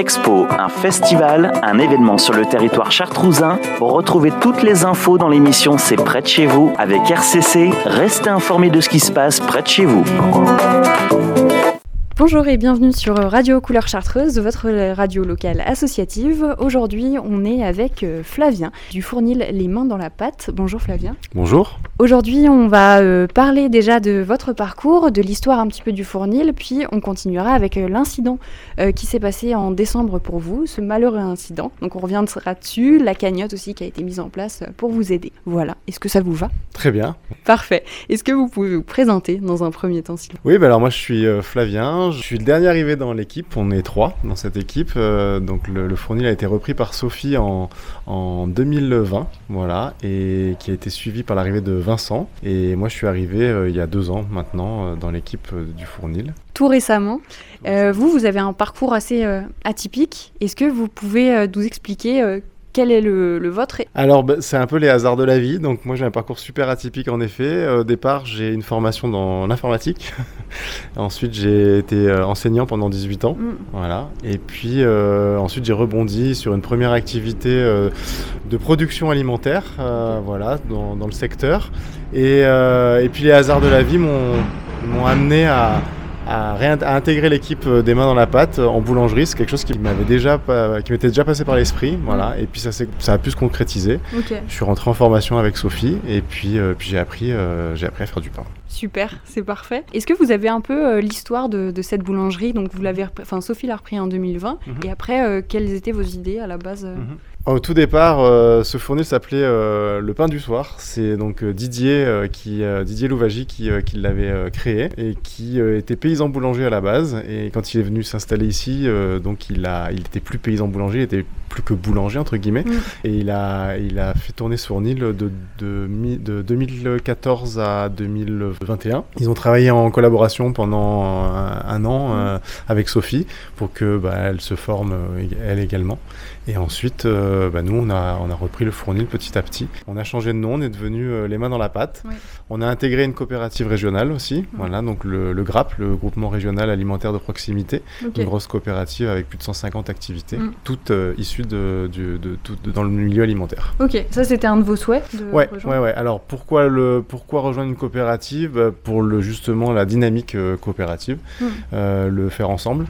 expo, un festival, un événement sur le territoire chartrousin. Retrouvez toutes les infos dans l'émission C'est près de chez vous. Avec RCC, restez informés de ce qui se passe près de chez vous. Bonjour et bienvenue sur Radio Couleur Chartreuse, votre radio locale associative. Aujourd'hui, on est avec Flavien du Fournil Les Mains dans la Pâte. Bonjour Flavien. Bonjour. Aujourd'hui, on va parler déjà de votre parcours, de l'histoire un petit peu du Fournil, puis on continuera avec l'incident qui s'est passé en décembre pour vous, ce malheureux incident. Donc on reviendra dessus, la cagnotte aussi qui a été mise en place pour vous aider. Voilà, est-ce que ça vous va ? Très bien. Parfait. Est-ce que vous pouvez vous présenter dans un premier temps, s'il vous plaît ? Oui, alors moi je suis Flavien, je suis le dernier arrivé dans l'équipe, on est 3 dans cette équipe, donc le Fournil a été repris par Sophie en 2020, voilà, et qui a été suivi par l'arrivée de Vincent, et moi je suis arrivé il y a 2 ans maintenant dans l'équipe du Fournil. Tout récemment. Vous avez un parcours assez atypique. Est-ce que vous pouvez nous expliquer quel est le vôtre ? Alors, c'est un peu les hasards de la vie. Donc, moi, j'ai un parcours super atypique, en effet. Au départ, j'ai une formation dans l'informatique. Ensuite, j'ai été enseignant pendant 18 ans. Voilà. Et puis, ensuite, j'ai rebondi sur une première activité de production alimentaire, voilà, dans le secteur. Et puis, les hasards de la vie m'ont amené à intégrer l'équipe des Mains dans la Pâte en boulangerie. C'est quelque chose qui m'était déjà passé par l'esprit, voilà. Et puis ça a pu se concrétiser. Okay. Je suis rentré en formation avec Sophie et puis j'ai appris à faire du pain. Super, c'est parfait. Est-ce que vous avez un peu l'histoire de cette boulangerie ? Donc Sophie l'a repris en 2020 et après quelles étaient vos idées à la base Au tout départ, ce Fournil s'appelait le pain du soir. C'est donc Didier Louvagie qui l'avait créé et qui était paysan boulanger à la base. Et quand il est venu s'installer ici, donc il était plus paysan boulanger, il était plus que boulanger entre guillemets. Et il a fait tourner ce Fournil de 2014 à 2021. Ils ont travaillé en collaboration pendant un an avec Sophie pour que elle se forme elle également. Et ensuite, nous, on a repris le Fournil petit à petit. On a changé de nom, on est devenu Les Mains dans la Pâte. Oui. On a intégré une coopérative régionale aussi, voilà, donc le GRAP, le Groupement Régional Alimentaire de Proximité, une grosse coopérative avec plus de 150 activités, toutes issues dans le milieu alimentaire. Ok, ça c'était un de vos souhaits de rejoindre. Ouais. Alors pourquoi rejoindre une coopérative ? Pour justement la dynamique coopérative, le faire ensemble,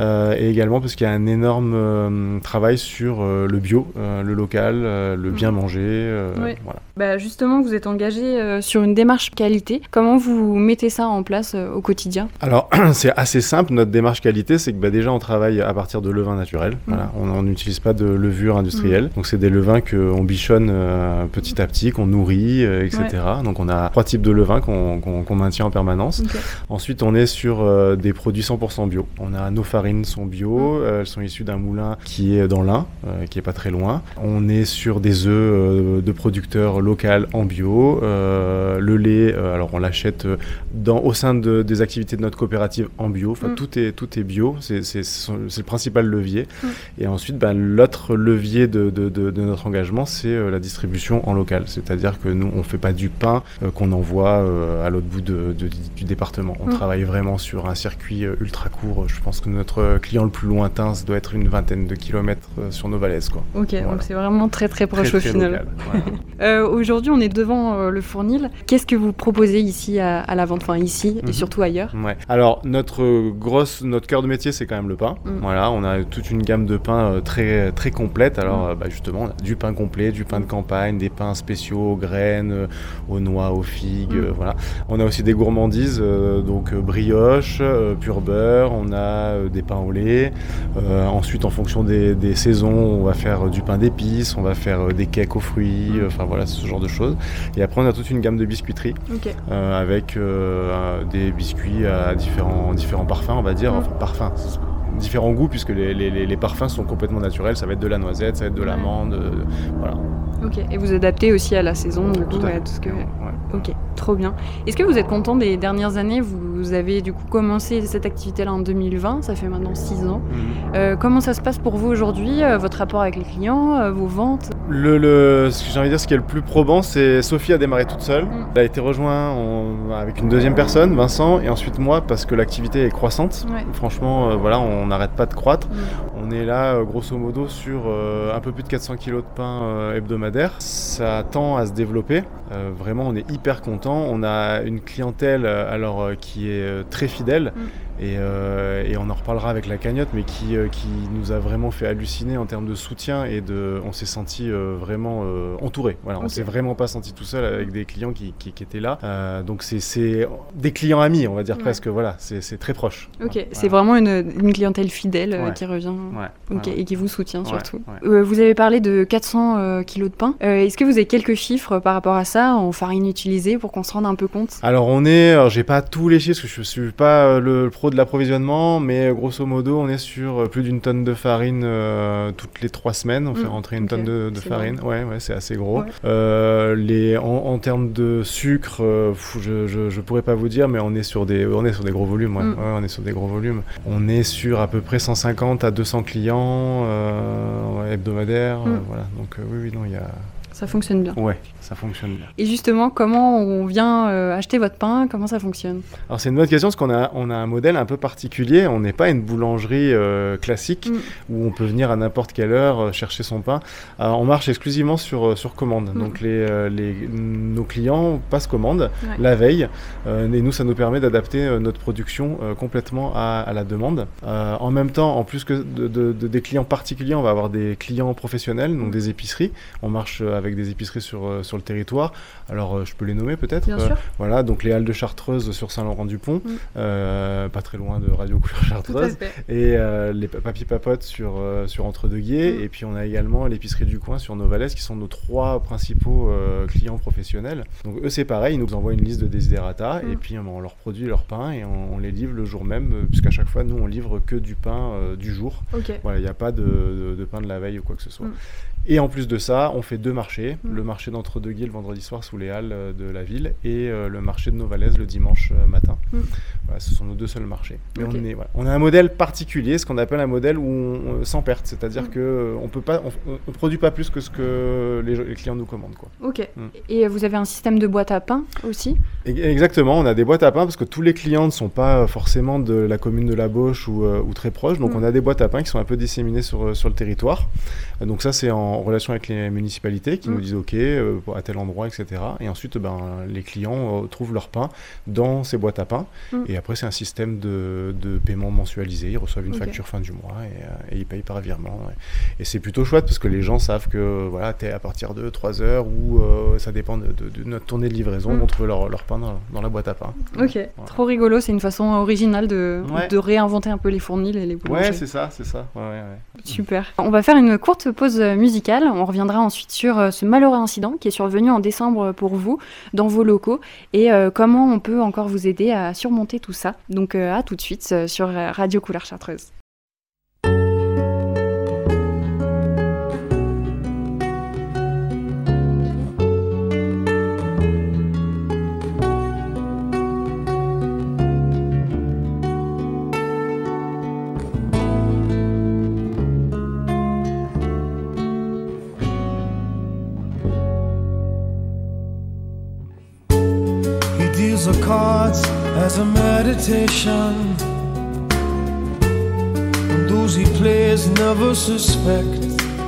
et également parce qu'il y a un énorme travail sur le bio, le local, le bien manger, voilà. Justement, vous êtes engagé sur une démarche qualité. Comment vous mettez ça en place au quotidien ? Alors, c'est assez simple. Notre démarche qualité, c'est que déjà, on travaille à partir de levain naturel. Voilà. On n'utilise pas de levure industrielle. Donc, c'est des levains qu'on bichonne petit à petit, qu'on nourrit, etc. Ouais. Donc, on a 3 types de levains qu'on maintient en permanence. Okay. Ensuite, on est sur des produits 100% bio. Nos farines sont bio. Elles sont issues d'un moulin qui est dans l'Ain, qui est pas très loin. On est sur des œufs de producteurs locaux en bio. Le lait, alors on l'achète au sein des activités de notre coopérative en bio. Enfin, tout est bio. C'est le principal levier. Et ensuite, l'autre levier de notre engagement, c'est la distribution en local. C'est-à-dire que nous, on fait pas du pain qu'on envoie à l'autre bout du département. On travaille vraiment sur un circuit ultra court. Je pense que notre client le plus lointain, ça doit être une 20aine de kilomètres sur nos valaises, quoi. Ok, voilà. Donc c'est vraiment très très proche au final. Local, voilà. Aujourd'hui, on est devant le Fournil. Qu'est-ce que vous proposez ici à la vente, enfin ici et surtout ailleurs ? Alors notre cœur de métier, c'est quand même le pain. Voilà, on a toute une gamme de pains très très complète. Alors justement, on a du pain complet, du pain de campagne, des pains spéciaux aux graines, aux noix, aux figues. Voilà. On a aussi des gourmandises, donc brioche, pur beurre. On a des pains au lait. Ensuite, en fonction des saisons, on va faire du pain d'épices, on va faire des cakes aux fruits. Enfin voilà, ce genre de choses. Et après, on a toute une gamme de biscuiterie avec des biscuits à différents parfums, on va dire. Enfin, parfums, différents goûts, puisque les parfums sont complètement naturels. Ça va être de la noisette, ça va être de l'amande, voilà. Ok, et vous adaptez aussi à la saison, du coup, tout ce que... Ok, trop bien. Est-ce que vous êtes content des dernières années ? Vous avez du coup commencé cette activité-là en 2020, ça fait maintenant 6 ans. Comment ça se passe pour vous aujourd'hui, votre rapport avec les clients, vos ventes ? J'ai envie de dire, ce qui est le plus probant, c'est Sophie a démarré toute seule. Elle a été rejointe avec une deuxième personne, Vincent, et ensuite moi, parce que l'activité est croissante. Franchement, voilà, on n'arrête pas de croître. On est là, grosso modo, sur un peu plus de 400 kilos de pain hebdomadaire. Ça tend à se développer. Vraiment, on est hyper content. On a une clientèle qui est très fidèle. Et on en reparlera avec la cagnotte, mais qui nous a vraiment fait halluciner en termes de soutien on s'est senti vraiment entouré. Voilà, on s'est vraiment pas senti tout seul avec des clients qui étaient là. Donc c'est des clients amis, on va dire presque. Voilà, c'est très proche. Ok, voilà. C'est vraiment une clientèle fidèle qui revient. Et qui vous soutient surtout. Vous avez parlé de 400 kilos de pain. Est-ce que vous avez quelques chiffres par rapport à ça en farine utilisée pour qu'on se rende un peu compte? Alors j'ai pas tous les chiffres parce que je suis pas le pro de l'approvisionnement, mais grosso modo on est sur plus d'une tonne de farine toutes les 3 semaines. On fait rentrer une tonne de farine. Ouais, c'est assez gros. En termes de sucre, je pourrais pas vous dire, mais on est sur des gros volumes. On est sur des gros volumes. On est sur à peu près 150 à 200 clients hebdomadaires. Voilà. Donc oui, il y a. Ça fonctionne bien. Ouais, ça fonctionne bien. Et justement, comment on vient acheter votre pain? Comment ça fonctionne? Alors c'est une bonne question parce qu'on a un modèle un peu particulier. On n'est pas une boulangerie classique où on peut venir à n'importe quelle heure chercher son pain. On marche exclusivement sur commande. Donc nos clients passent commande la veille et nous, ça nous permet d'adapter notre production complètement à la demande. En même temps, en plus que des clients particuliers, on va avoir des clients professionnels, donc des épiceries. On marche avec des épiceries sur le territoire. Alors, je peux les nommer peut-être. Bien sûr. Voilà, donc les Halles de Chartreuse sur Saint-Laurent-du-Pont, pas très loin de Radio Couleur Chartreuse. Et les Papy Papotes sur Entre-deux-Guiers. Et puis, on a également l'épicerie du coin sur Novalaise, qui sont nos 3 principaux clients professionnels. Donc, eux, c'est pareil, ils nous envoient une liste de desiderata et puis on leur produit leur pain et on les livre le jour même, puisqu'à chaque fois, nous, on livre que du pain du jour. Voilà, il n'y a pas de pain de la veille ou quoi que ce soit. Et en plus de ça, on fait 2 marchés. Le marché d'Entre-deux-Guiers le vendredi soir sous les halles de la ville et le marché de Novalaise le dimanche matin. Voilà, ce sont nos 2 seuls marchés. Mais on a un modèle particulier, ce qu'on appelle un modèle sans perte. C'est-à-dire qu'on ne produit pas plus que ce que les clients nous commandent. Et vous avez un système de boîte à pain aussi? Exactement, on a des boîtes à pain parce que tous les clients ne sont pas forcément de la commune de La Bauche ou très proches. Donc on a des boîtes à pain qui sont un peu disséminées sur le territoire. Donc ça, c'est en relation avec les municipalités qui nous disent OK, à tel endroit, etc. Et ensuite, les clients trouvent leur pain dans ces boîtes à pain. Et après, c'est un système de paiement mensualisé. Ils reçoivent une facture fin du mois et ils payent par virement. Et c'est plutôt chouette parce que les gens savent que t'es à partir de 3 heures ou ça dépend de notre tournée de livraison, vont trouver leur pain dans la boîte à pain. Trop rigolo. C'est une façon originale de réinventer un peu les fournils et les boulangeries. Ouais, c'est ça. Super. On va faire une courte pause musicale. On reviendra ensuite sur ce malheureux incident qui est survenu en décembre pour vous, dans vos locaux, et comment on peut encore vous aider à surmonter tout ça. Donc à tout de suite sur Radio Couleur Chartreuse. Deals the cards as a meditation, and those he plays never suspect.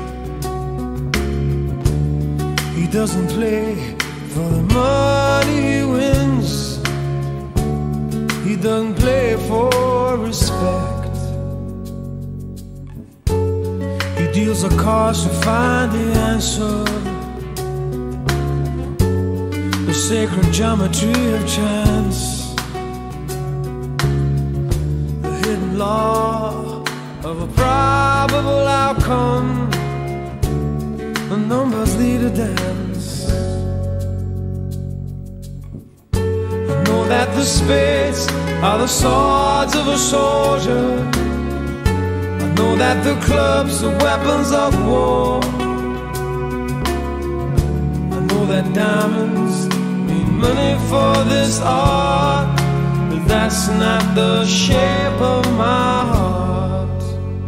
He doesn't play for the money he wins, he doesn't play for respect. He deals the cards to find the answer, the sacred geometry of chance, the hidden law of a probable outcome. The numbers lead a dance. I know that the spades are the swords of a soldier. I know that the clubs are weapons of war. I know that diamonds money for this art, but that's not the shape of my heart.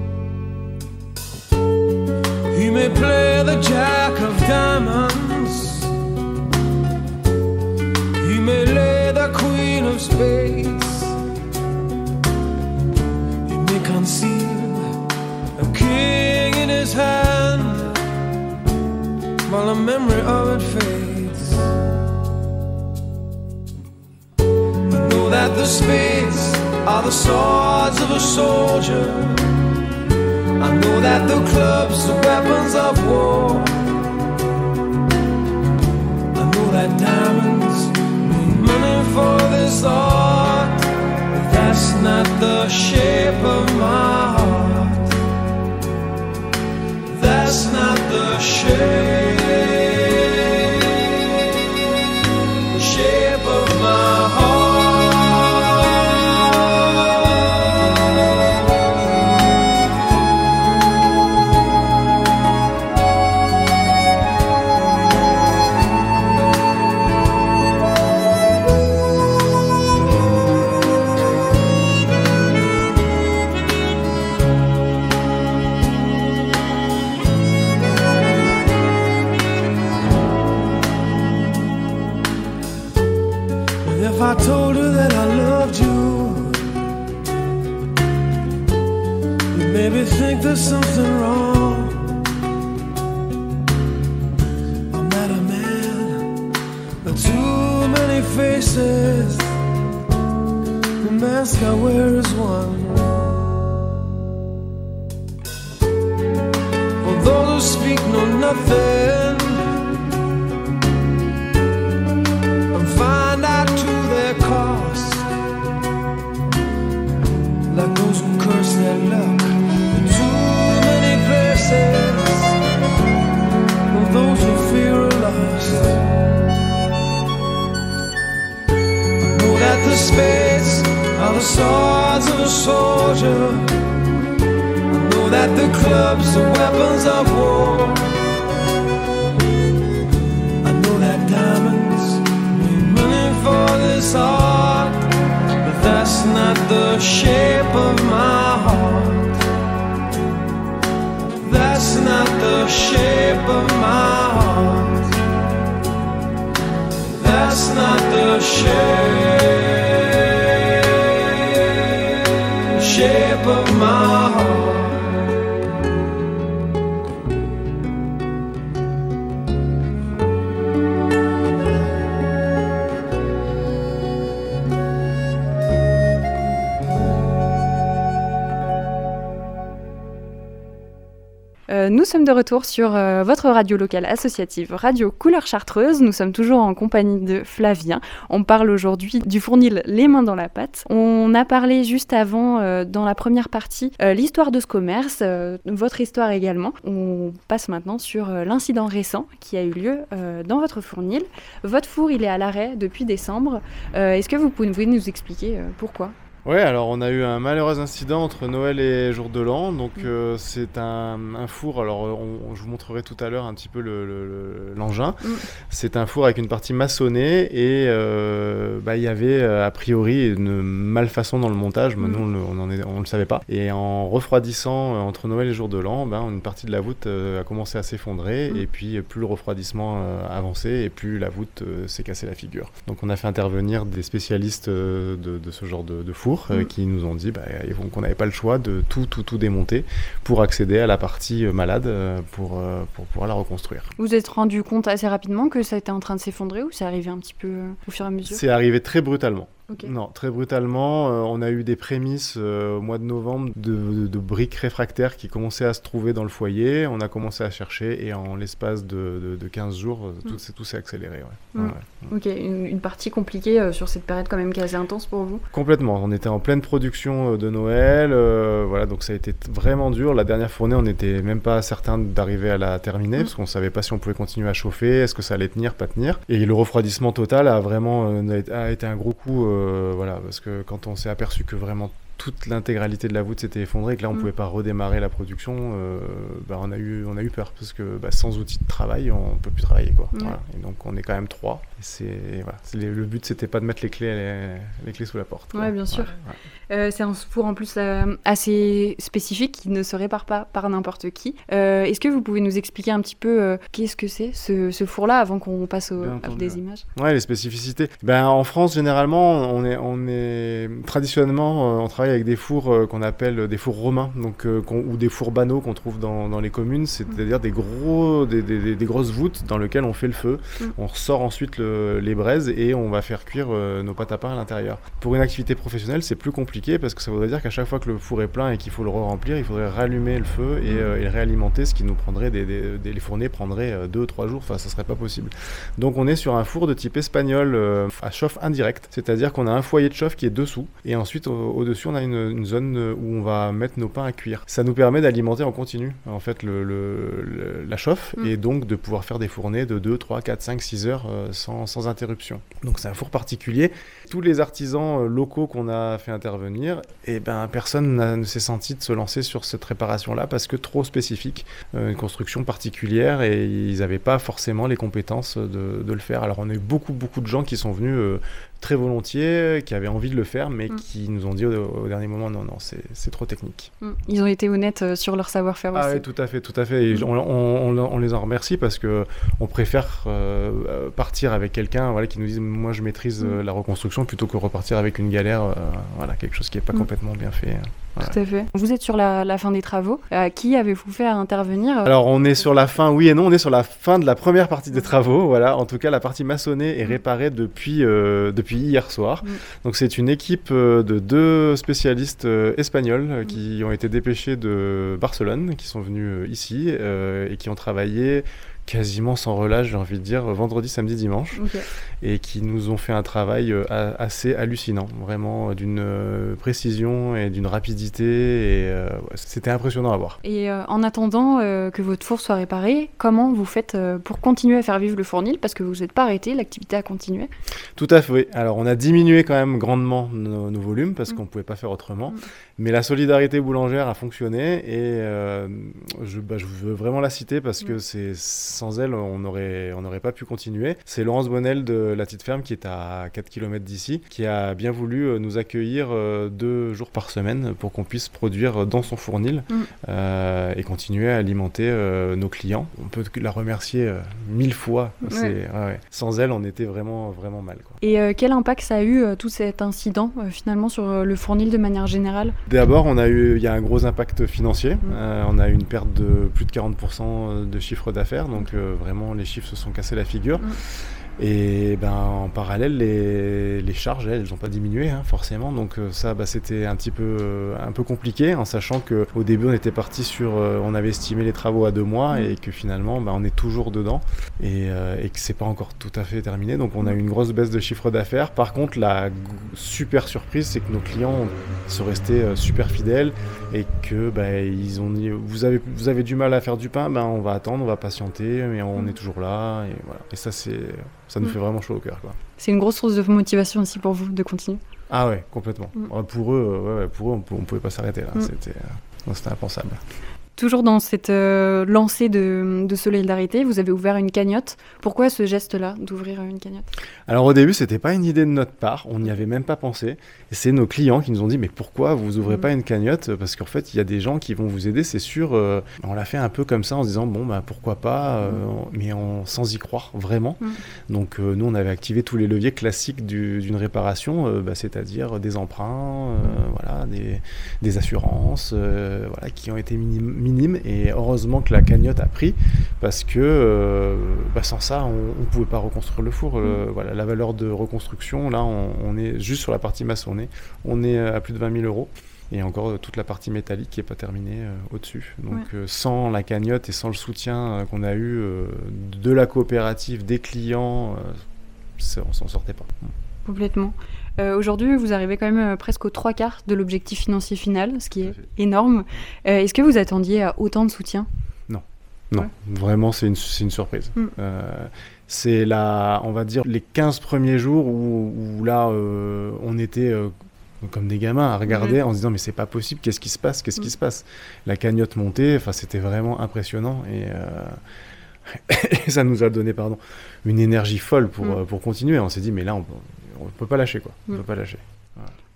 He may play the jack of diamonds, he may lay the queen of spades, he may conceal a king while the memory of it fades. I know that the spades are the swords of a soldier. I know that the clubs are weapons of war. I know that diamonds mean money for this art, but that's not the shape of my heart. That's not the shape of my heart. If I told her that I loved you, you'd maybe think there's something wrong. I'm not a man with too many faces. The mask I wear is one. For those who speak know nothing and find out to their cost, like those who curse their luck in too many places, or those who fear a loss. I know that the spades are the swords of a soldier. I know that the clubs are weapons of war. I know that diamonds mean money for this art, but that's not the shape of my heart. That's not the shape of my heart. That's not the shape of my heart. Nous sommes de retour sur votre radio locale associative Radio Couleur Chartreuse. Nous sommes toujours en compagnie de Flavien. On parle aujourd'hui du fournil Les Mains dans la Pâte. On a parlé juste avant, dans la première partie, l'histoire de ce commerce, votre histoire également. On passe maintenant sur l'incident récent qui a eu lieu dans votre fournil. Votre four, il est à l'arrêt depuis décembre. Est-ce que vous pouvez nous expliquer pourquoi ? Ouais, alors on a eu un malheureux incident entre Noël et Jour de l'An. Donc c'est un four, alors je vous montrerai tout à l'heure un petit peu l'engin. C'est un four avec une partie maçonnée et il y avait a priori une malfaçon dans le montage, mais nous on le savait pas. Et en refroidissant entre Noël et Jour de l'An, une partie de la voûte a commencé à s'effondrer et puis plus le refroidissement avançait et plus la voûte s'est cassée la figure. Donc on a fait intervenir des spécialistes de ce genre de four qui nous ont dit qu'on n'avait pas le choix de tout démonter pour accéder à la partie malade pour pouvoir la reconstruire. Vous vous êtes rendu compte assez rapidement que ça était en train de s'effondrer ou c'est arrivé un petit peu au fur et à mesure ? C'est arrivé très brutalement. Okay. Non, très brutalement. On a eu des prémices au mois de novembre de briques réfractaires qui commençaient à se trouver dans le foyer. On a commencé à chercher et en l'espace de 15 jours, tout s'est accéléré. Ouais. Ok, une partie compliquée sur cette période quand même qui est assez intense pour vous ? Complètement. On était en pleine production de Noël. Donc ça a été vraiment dur. La dernière fournée, on n'était même pas certain d'arriver à la terminer parce qu'on ne savait pas si on pouvait continuer à chauffer, est-ce que ça allait tenir, pas tenir. Et le refroidissement total a été un gros coup. Parce que quand on s'est aperçu que vraiment toute l'intégralité de la voûte s'était effondrée et que là on pouvait pas redémarrer la production, on a eu peur parce que sans outils de travail on peut plus travailler quoi. Voilà. Et donc on est quand même 3. Et le but c'était pas de mettre les clés sous la porte. Ouais, bien sûr. Ouais. C'est un four en plus assez spécifique qui ne se répare pas par n'importe qui. Est-ce que vous pouvez nous expliquer un petit peu qu'est-ce que c'est ce four-là avant qu'on passe à des images ? Ouais, les spécificités. En France généralement on est traditionnellement on travaille travaille avec des fours qu'on appelle des fours romains, donc, ou des fours banaux qu'on trouve dans les communes, c'est-à-dire des grosses voûtes dans lesquelles on fait le feu. On ressort ensuite les braises et on va faire cuire nos pâtes à pain à l'intérieur. Pour une activité professionnelle, c'est plus compliqué parce que ça voudrait dire qu'à chaque fois que le four est plein et qu'il faut le remplir, il faudrait rallumer le feu et réalimenter, ce qui nous prendrait les fournées prendraient 2-3 jours, enfin ça serait pas possible. Donc on est sur un four de type espagnol à chauffe indirecte, c'est-à-dire qu'on a un foyer de chauffe qui est dessous et ensuite au-dessus on a une zone où on va mettre nos pains à cuire. Ça nous permet d'alimenter en continu en fait la chauffe et donc de pouvoir faire des fournées de 2, 3, 4, 5, 6 heures sans interruption. Donc c'est un four particulier. Tous les artisans locaux qu'on a fait intervenir, personne ne s'est senti de se lancer sur cette réparation-là parce que trop spécifique, une construction particulière et ils n'avaient pas forcément les compétences de le faire. Alors on a eu beaucoup de gens qui sont venus très volontiers, qui avaient envie de le faire, mais qui nous ont dit au dernier moment non, c'est trop technique. Ils ont été honnêtes sur leur savoir-faire aussi. Ah oui, tout à fait. Et on les en remercie parce qu'on préfère partir avec quelqu'un qui nous dit moi je maîtrise la reconstruction plutôt que repartir avec une galère, quelque chose qui n'est pas complètement bien fait. Voilà. Tout à fait. Vous êtes sur la fin des travaux. Qui avez-vous fait intervenir Alors on est sur la fin, oui et non, on est sur la fin de la première partie des travaux. Voilà. En tout cas, la partie maçonnée est réparée depuis hier soir. Donc c'est une équipe de 2 spécialistes espagnols qui ont été dépêchés de Barcelone, qui sont venus ici et qui ont travaillé quasiment sans relâche, j'ai envie de dire, vendredi, samedi, dimanche, et qui nous ont fait un travail assez hallucinant, vraiment d'une précision et d'une rapidité, et c'était impressionnant à voir. Et en attendant que votre four soit réparé, comment vous faites pour continuer à faire vivre le fournil, parce que vous n'êtes pas arrêté, l'activité a continué? Tout à fait, oui. Alors on a diminué quand même grandement nos volumes, parce qu'on ne pouvait pas faire autrement, mais la solidarité boulangère a fonctionné, et je veux vraiment la citer, parce que sans elle, on n'aurait pas pu continuer. C'est Laurence Bonnel de La Petite Ferme, qui est à 4 km d'ici, qui a bien voulu nous accueillir 2 jours par semaine pour qu'on puisse produire dans son fournil et continuer à alimenter nos clients. On peut la remercier 1000 fois. Sans elle, on était vraiment mal, quoi. Et quel impact ça a eu, tout cet incident, finalement, sur le fournil de manière générale? D'abord, il y a un gros impact financier. On a eu une perte de plus de 40% de chiffre d'affaires, donc vraiment les chiffres se sont cassés la figure. Et en parallèle, les charges, elles n'ont pas diminué, forcément. Donc ça, c'était un peu compliqué, en sachant qu'au début, on était parti on avait estimé les travaux à 2 mois et que finalement, on est toujours dedans et que c'est pas encore tout à fait terminé. Donc on a eu une grosse baisse de chiffre d'affaires. Par contre, la super surprise, c'est que nos clients sont restés super fidèles et que ils ont dit vous avez du mal à faire du pain, on va attendre, on va patienter, mais on est toujours là. Et voilà. Et ça nous fait vraiment chaud au cœur, quoi. C'est une grosse source de motivation aussi pour vous de continuer. Ah ouais, complètement. Pour eux, on pouvait pas s'arrêter là. C'était impensable. Toujours dans cette lancée de solidarité, vous avez ouvert une cagnotte. Pourquoi ce geste-là, d'ouvrir une cagnotte? Alors au début, c'était pas une idée de notre part, on n'y avait même pas pensé. Et c'est nos clients qui nous ont dit, mais pourquoi vous ouvrez pas une cagnotte? Parce qu'en fait, il y a des gens qui vont vous aider, c'est sûr. On l'a fait un peu comme ça, en se disant, pourquoi pas, mais sans y croire vraiment. Donc nous, on avait activé tous les leviers classiques d'une réparation, c'est-à-dire des emprunts, des assurances, qui ont été minimes, et heureusement que la cagnotte a pris parce que sans ça on pouvait pas reconstruire le four. La valeur de reconstruction, là on est juste sur la partie maçonnée, on est à plus de 20 000 euros et encore toute la partie métallique qui est pas terminée au-dessus. Donc sans la cagnotte et sans le soutien qu'on a eu de la coopérative, des clients, on s'en sortait pas. Complètement. Aujourd'hui, vous arrivez quand même presque aux 3/4 de l'objectif financier final, ce qui est énorme. Est-ce que vous attendiez à autant de soutien? Non, vraiment, c'est une surprise. C'est on va dire, les 15 premiers jours où là, on était comme des gamins à regarder en se disant mais c'est pas possible, qu'est-ce qui se passe? La cagnotte montée, c'était vraiment impressionnant et ça nous a donné une énergie folle pour continuer. On s'est dit mais là on peut pas lâcher, quoi. On peut pas lâcher. Voilà.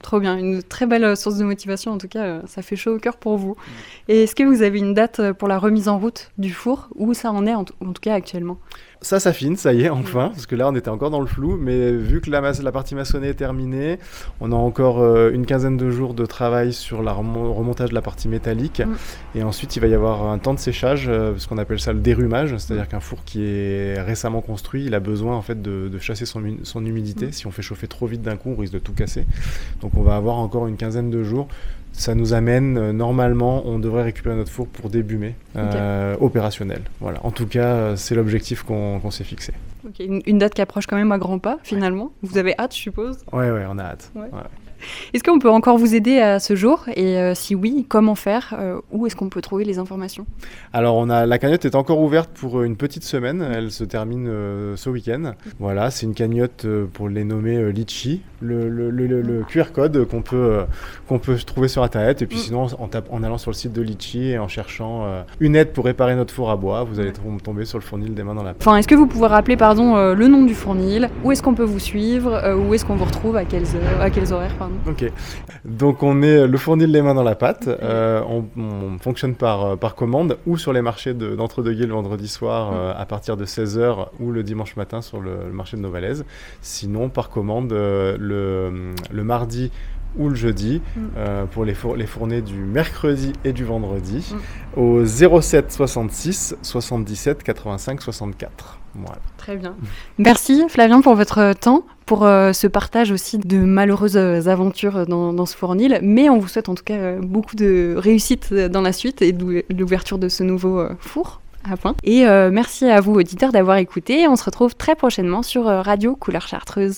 Trop bien, une très belle source de motivation, en tout cas, ça fait chaud au cœur pour vous. Et est-ce que vous avez une date pour la remise en route du four? Où ça en est, en tout cas, actuellement? Ça s'affine, ça y est, enfin, parce que là, on était encore dans le flou, mais vu que la partie maçonnée est terminée, on a encore une quinzaine de jours de travail sur le remontage de la partie métallique, et ensuite, il va y avoir un temps de séchage, ce qu'on appelle ça le dérumage, c'est-à-dire qu'un four qui est récemment construit, il a besoin, en fait, de chasser son humidité. Si on fait chauffer trop vite d'un coup, on risque de tout casser. Donc, on va avoir encore une quinzaine de jours. Ça nous amène, normalement, on devrait récupérer notre four pour début mai, opérationnel. Voilà. En tout cas, c'est l'objectif qu'on s'est fixé. Okay. Une date qui approche quand même à grands pas, finalement. Vous avez hâte, je suppose? Ouais, on a hâte. Ouais. Est-ce qu'on peut encore vous aider à ce jour? Et si oui, comment faire? Où est-ce qu'on peut trouver les informations? Alors, la cagnotte est encore ouverte pour une petite semaine. Elle se termine ce week-end. Voilà, c'est une cagnotte pour les nommer Litchi. Le QR code qu'on peut trouver sur Internet. Et puis sinon, en allant sur le site de Litchi et en cherchant une aide pour réparer notre four à bois, vous allez tomber sur le Fournil des mains dans la pâte. Enfin, est-ce que vous pouvez rappeler le nom du Fournil? Où est-ce qu'on peut vous suivre? Où est-ce qu'on vous retrouve? À quels horaires? Ok, donc on est le Fournil les mains dans la pâte, on fonctionne par commande ou sur les marchés d'Entre-deux-Gués le vendredi soir à partir de 16h ou le dimanche matin sur le marché de Novalaise. Sinon par commande le mardi ou le jeudi pour les fournées du mercredi et du vendredi au 07 66 77 85 64. Voilà. Très bien. Merci Flavien pour votre temps, pour ce partage aussi de malheureuses aventures dans ce Fournil, mais on vous souhaite en tout cas beaucoup de réussite dans la suite et de l'ouverture de ce nouveau four à pain. Et merci à vous auditeurs d'avoir écouté. On se retrouve très prochainement sur Radio Couleur Chartreuse.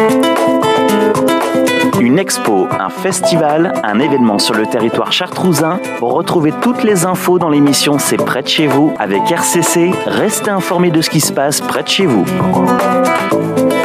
Une expo, un festival, un événement sur le territoire chartrousin. Retrouvez toutes les infos dans l'émission C'est près de chez vous avec RCC. Restez informés de ce qui se passe près de chez vous.